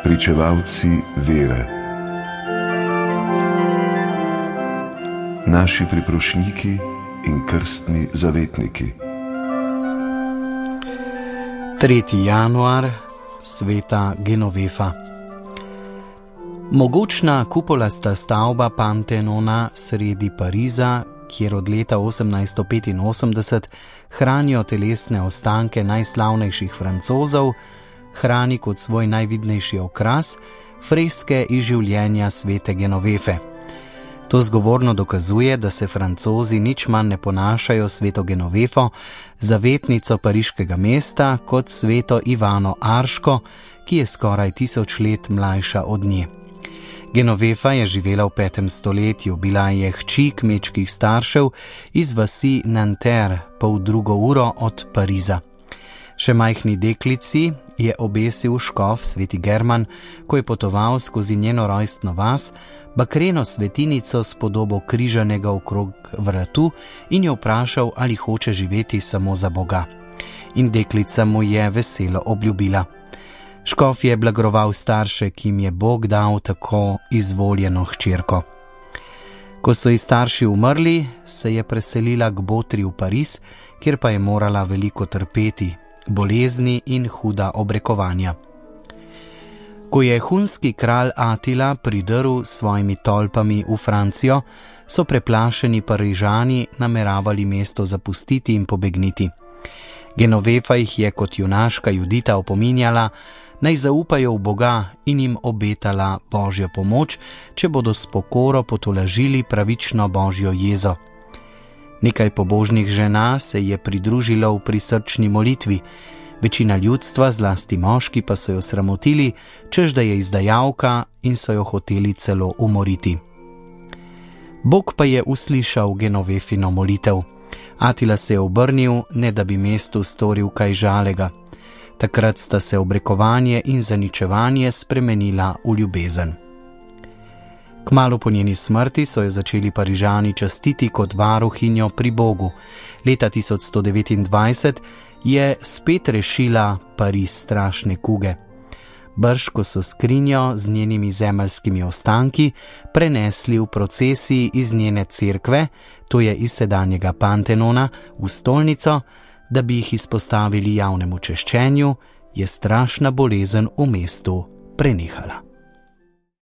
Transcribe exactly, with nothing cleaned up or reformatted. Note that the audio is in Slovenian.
pričevalci vere, naši priprošniki in krstni zavetniki. tretji januar, sveta Genovefa. Mogočna kupolasta stavba Pantenona sredi Pariza, kjer od leta osemnajststo petinosemdeset hranijo telesne ostanke najslavnejših Francozov, hrani kot svoj najvidnejši okras freske iz življenja svete Genovefe. To zgovorno dokazuje, da se Francozi nič manj ne ponašajo sveto Genovefo, zavetnico pariškega mesta, kot sveto Ivano Arško, ki je skoraj tisoč let mlajša od nje. Genovefa je živela v petem stoletju, bila je hči kmečkih staršev iz vasi Nanterre, pol drugo uro od Pariza. Še majhni deklici je obesil škof sveti German, ko je potoval skozi njeno rojstno vas, bakreno svetinico s podobo križanega okrog vratu in jo vprašal, ali hoče živeti samo za Boga. In deklica mu je veselo obljubila. Škof je blagoval starše, ki jim je Bog dal tako izvoljeno hčerko. Ko so ji starši umrli, se je preselila k Botri v Pariz, kjer pa je morala veliko trpeti, bolezni in huda obrekovanja. Ko je hunski kralj Atila pridrl s svojimi tolpami v Francijo, so preplašeni Parižani nameravali mesto zapustiti in pobegniti. Genovefa jih je kot junaška Judita opominjala, naj zaupajo v Boga in jim obetala Božjo pomoč, če bodo s pokoro potolažili pravično Božjo jezo. Nekaj pobožnih žena se je pridružilo v prisrčni molitvi, večina ljudstva, zlasti moški, pa so jo sramotili, čež da je izdajalka in so jo hoteli celo umoriti. Bog pa je uslišal Genovefino molitev. Atila se je obrnil, ne da bi mestu storil kaj žalega. Takrat sta se obrekovanje in zaničevanje spremenila v ljubezen. Kmalu po njeni smrti so jo začeli Parižani častiti kot varuhinjo pri Bogu. Leta tisoč sto devetindvajset je spet rešila Pariz strašne kuge. Brž, ko so skrinjo z njenimi zemeljskimi ostanki prenesli v procesiji iz njene cerkve, to je iz sedanjega Pantenona, v stolnico, da bi jih izpostavili javnemu češčenju, je strašna bolezen v mestu prenehala.